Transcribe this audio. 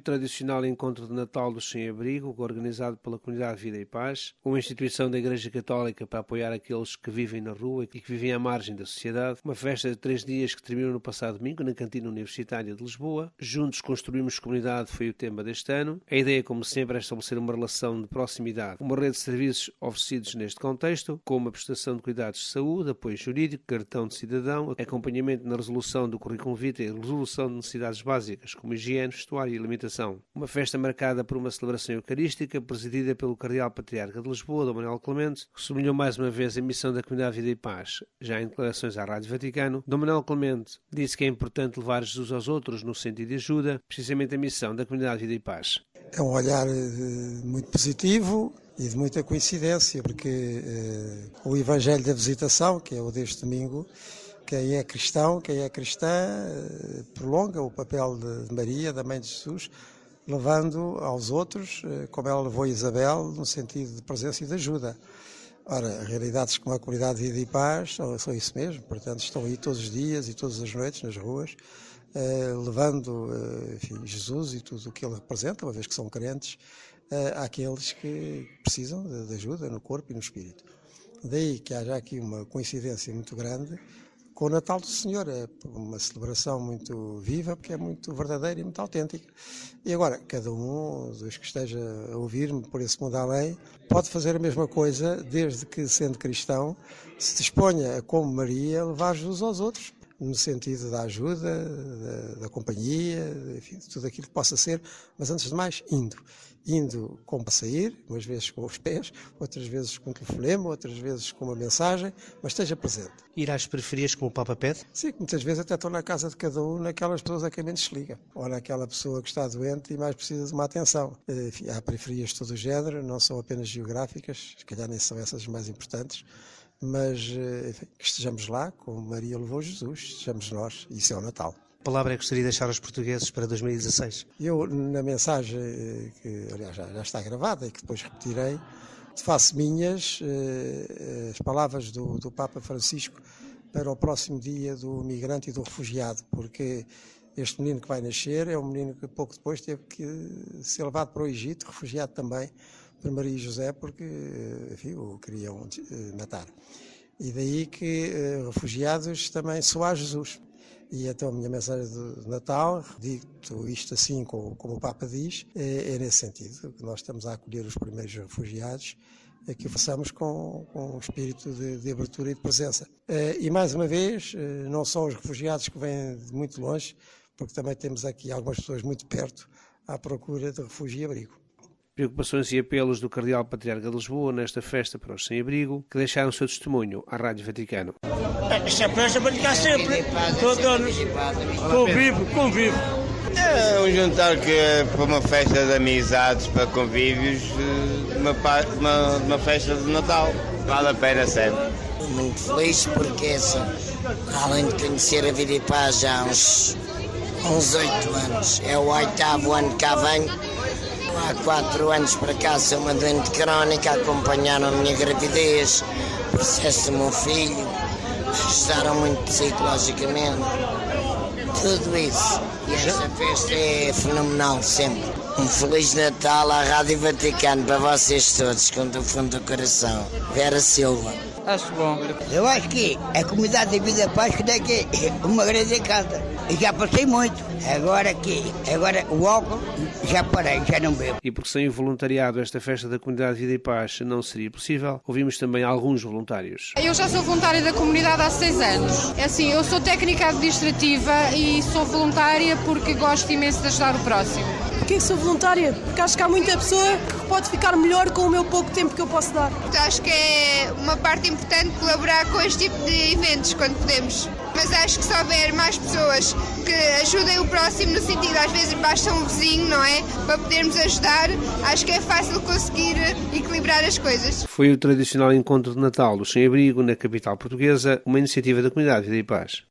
tradicional encontro de Natal dos Sem-Abrigo, organizado pela Comunidade Vida e Paz, uma instituição da Igreja Católica para apoiar aqueles que vivem na rua e que vivem à margem da sociedade. Uma festa de 3 dias que terminou no passado domingo na Cantina Universitária de Lisboa. Juntos construímos comunidade foi o tema deste ano. A ideia, como sempre, é estabelecer uma relação de proximidade, uma rede de serviços oferecidos neste contexto, como a prestação de cuidados de saúde, apoio jurídico, cartão de cidadão, acompanhamento na resolução do currículo vitae e resolução de necessidades básicas, como higiene, vestuário e alimentação. Uma festa marcada por uma celebração eucarística, presidida pelo Cardeal Patriarca de Lisboa, Dom Manuel Clemente, que sublinhou mais uma vez a missão da Comunidade Vida e Paz. Já em declarações à Rádio Vaticano, Dom Manuel Clemente disse que é importante levar Jesus aos outros no sentido de ajuda, precisamente a missão da Comunidade Vida e Paz. É um olhar muito positivo e de muita coincidência, porque o Evangelho da Visitação, que é o deste domingo, quem é cristão, quem é cristã, prolonga o papel de Maria, da Mãe de Jesus, levando aos outros, como ela levou Isabel, no sentido de presença e de ajuda. Ora, realidades como a Comunidade Vida e Paz são isso mesmo, portanto estão aí todos os dias e todas as noites nas ruas, levando Jesus e tudo o que ele representa, uma vez que são crentes, àqueles que precisam de ajuda no corpo e no espírito. Daí que haja aqui uma coincidência muito grande com o Natal do Senhor. É uma celebração muito viva, porque é muito verdadeira e muito autêntica. E agora, cada um dos que esteja a ouvir-me por esse mundo além, pode fazer a mesma coisa, desde que, sendo cristão, se disponha, como Maria, levar Jesus aos outros, no sentido da ajuda, da companhia, enfim, de tudo aquilo que possa ser, mas antes de mais, indo como para sair, umas vezes com os pés, outras vezes com um telefonema, outras vezes com uma mensagem, mas esteja presente. Ir às periferias como o Papa pede? Sim, muitas vezes até estou na casa de cada um, naquelas pessoas a quem menos se liga, ou naquela pessoa que está doente e mais precisa de uma atenção. Enfim, há periferias de todo o género, não são apenas geográficas, se calhar nem são essas as mais importantes, mas enfim, que estejamos lá, como Maria levou Jesus, estejamos nós, e isso é o Natal. Que palavra é que gostaria de deixar aos portugueses para 2016? Eu, na mensagem, que aliás já está gravada e que depois repetirei, faço minhas as palavras do Papa Francisco para o próximo dia do migrante e do refugiado, porque este menino que vai nascer é um menino que pouco depois teve que ser levado para o Egito, refugiado também por Maria e José, porque enfim, o queriam matar. E daí que refugiados também só há Jesus. E então a minha mensagem de Natal, dito isto assim como o Papa diz, é nesse sentido, que nós estamos a acolher os primeiros refugiados, que o façamos com um espírito de abertura e de presença. E mais uma vez, não são os refugiados que vêm de muito longe, porque também temos aqui algumas pessoas muito perto à procura de refúgio e abrigo. Preocupações e apelos do Cardeal Patriarca de Lisboa nesta festa para os sem-abrigo, que deixaram o seu testemunho à Rádio Vaticano. Esta festa vai ficar sempre, todos anos, convivo. É um jantar que é para uma festa de amizades, para convívios, uma festa de Natal. Vale a pena sempre. Muito feliz porque, além de conhecer a Vida e Paz já há uns 8 anos, é o 8º ano que cá venho. Há 4 anos para cá sou uma doente crónica, acompanharam a minha gravidez, o processo do meu filho, ajudaram muito psicologicamente, tudo isso. E esta festa é fenomenal sempre. Um Feliz Natal à Rádio Vaticano para vocês todos, com do fundo do coração. Vera Silva. Acho bom. Eu acho que a Comunidade de Vida e Paz que é uma grande casa. E já passei muito. Agora o álcool já parei, já não bebo. E porque sem o voluntariado esta festa da Comunidade Vida e Paz não seria possível, ouvimos também alguns voluntários. Eu já sou voluntária da comunidade há 6 anos. É assim, eu sou técnica administrativa e sou voluntária porque gosto imenso de ajudar o próximo. Porquê que sou voluntária? Porque acho que há muita pessoa que pode ficar melhor com o meu pouco tempo que eu posso dar. Acho que é uma parte importante colaborar com este tipo de eventos quando podemos. Mas acho que se houver mais pessoas que ajudem o próximo no sentido, às vezes basta um vizinho, não é? Para podermos ajudar, acho que é fácil conseguir equilibrar as coisas. Foi o tradicional encontro de Natal do Sem-Abrigo na capital portuguesa, uma iniciativa da Comunidade Vida e Paz.